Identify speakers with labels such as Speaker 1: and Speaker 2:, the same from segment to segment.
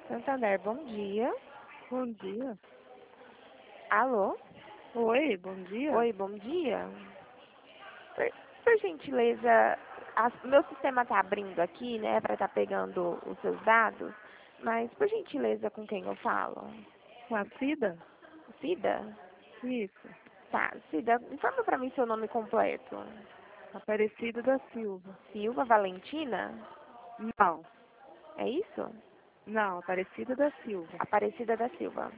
Speaker 1: Santander, bom dia.
Speaker 2: Bom dia.
Speaker 1: Alô?
Speaker 2: Oi, bom dia.
Speaker 1: Oi, bom dia. Por, por gentileza, meu sistema está abrindo aqui, né, para estar pegando os seus dados, mas por gentileza, com quem eu falo?
Speaker 2: Com a Cida?
Speaker 1: Cida?
Speaker 2: Isso.
Speaker 1: Tá, Cida, informa para mim seu nome completo.
Speaker 2: Aparecida da Silva.
Speaker 1: Silva Valentina?
Speaker 2: Não,
Speaker 1: É isso?
Speaker 2: não, Aparecida da Silva.
Speaker 1: Aparecida da Silva.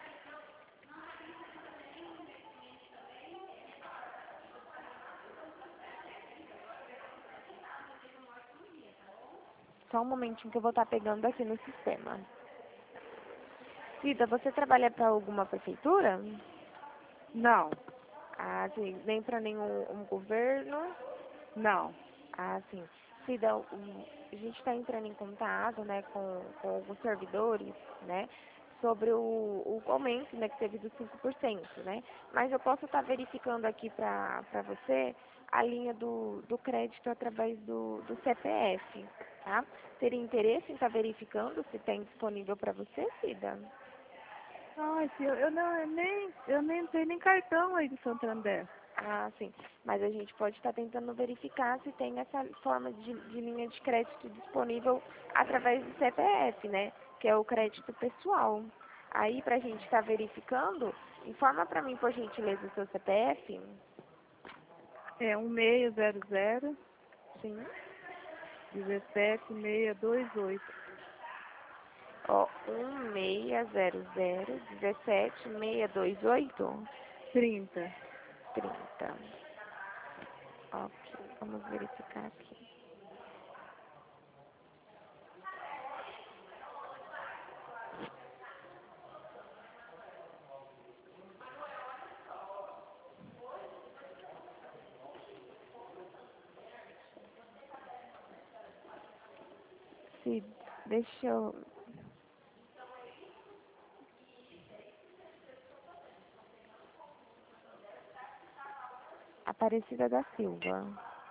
Speaker 1: Só um momentinho que eu vou estar pegando aqui no sistema. Cida, você trabalha para alguma prefeitura?
Speaker 2: Não,
Speaker 1: Ah, sim. Nem para nenhum governo?
Speaker 2: não.
Speaker 1: Ah, sim. Cida, a gente está entrando em contato, né, com alguns servidores, né, sobre o aumento, né, que teve dos 5%, né? Mas eu posso estar verificando aqui para você a linha do crédito através do CPF, tá? Teria interesse em estar verificando se tem disponível para você, Cida?
Speaker 2: Ai, eu não, eu nem tenho nem cartão aí de Santander.
Speaker 1: Ah, sim. Mas a gente pode estar tentando verificar se tem essa forma de linha de crédito disponível através do CPF, né? Que é o crédito pessoal. Aí, para a gente estar verificando, informa para mim, por gentileza, o seu CPF.
Speaker 2: É 1600
Speaker 1: Sim.
Speaker 2: 17628.
Speaker 1: Ó, 1600 17628
Speaker 2: 30.
Speaker 1: 30. Ok, vamos verificar aqui. Se, deixa eu... Aparecida da Silva.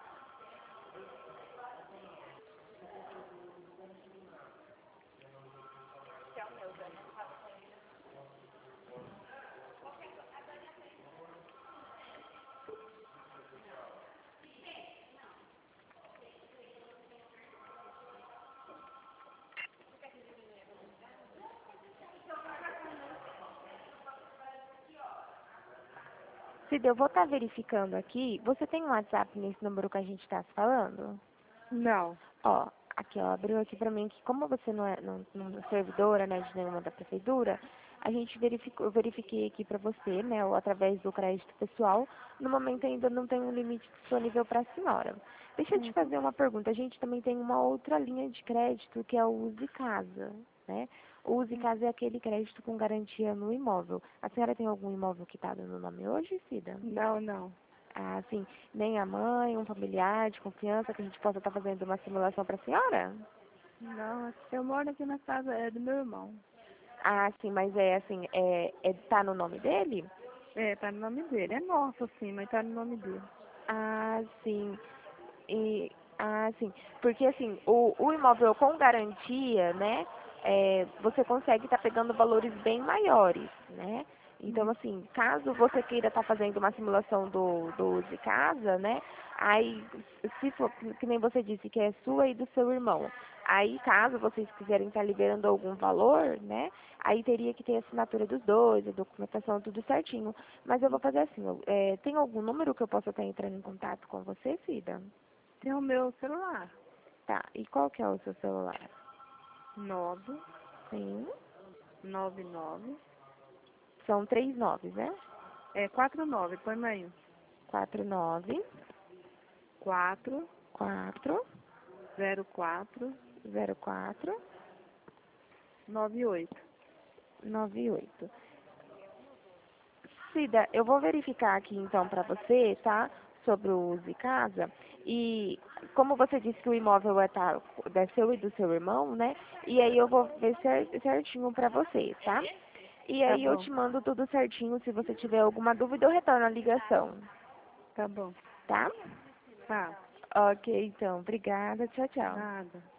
Speaker 1: Cida, eu vou estar verificando aqui. Você tem um WhatsApp nesse número que a gente está se falando?
Speaker 2: Não.
Speaker 1: Ó, aqui, ó, abriu aqui pra mim que como você não é servidora, né, de nenhuma da prefeitura, a gente verificou, eu verifiquei aqui pra você, né, ou através do crédito pessoal, no momento ainda não tem um limite disponível para a senhora. Deixa eu te fazer uma pergunta. A gente também tem uma outra linha de crédito que é o Use Casa, né? O Use Casa é aquele crédito com garantia no imóvel. A senhora tem algum imóvel quitado no nome hoje, Cida?
Speaker 2: Não, não.
Speaker 1: Ah, sim. Nem a mãe, um familiar de confiança que a gente possa estar fazendo uma simulação para a senhora?
Speaker 2: Não, eu moro aqui na casa do meu irmão.
Speaker 1: Ah, sim, mas é assim, tá no nome dele?
Speaker 2: É, tá no nome dele. É nosso, sim, mas tá no nome dele.
Speaker 1: Ah, sim. E, sim. Porque assim, o imóvel com garantia, né? Você consegue estar pegando valores bem maiores, né? Então, assim, caso você queira estar fazendo uma simulação do Use Casa, né? Aí, se for, que nem você disse, que é sua e do seu irmão. Aí, caso vocês quiserem estar liberando algum valor, né? Aí teria que ter a assinatura dos dois, a documentação, tudo certinho. Mas eu vou fazer assim, tem algum número que eu possa estar entrando em contato com você, Cida?
Speaker 2: Tem o meu celular.
Speaker 1: Tá, e qual que é o seu celular?
Speaker 2: 9
Speaker 1: Sim,
Speaker 2: 99.
Speaker 1: são 3 9, né?
Speaker 2: É 49, põe mais um.
Speaker 1: 49
Speaker 2: 4
Speaker 1: 4
Speaker 2: 04
Speaker 1: 04
Speaker 2: 98.
Speaker 1: 98. Cida, eu vou verificar aqui então para você, tá? Sobre o Use Casa. E como você disse que o imóvel é seu e do seu irmão, né? E aí eu vou ver certinho para você, tá? E
Speaker 2: Tá
Speaker 1: aí eu
Speaker 2: bom,
Speaker 1: te mando tudo certinho. Se você tiver alguma dúvida, eu retorno a ligação,
Speaker 2: tá bom.
Speaker 1: tá?
Speaker 2: Tá,
Speaker 1: Ok, então. Obrigada. Tchau, tchau.
Speaker 2: nada.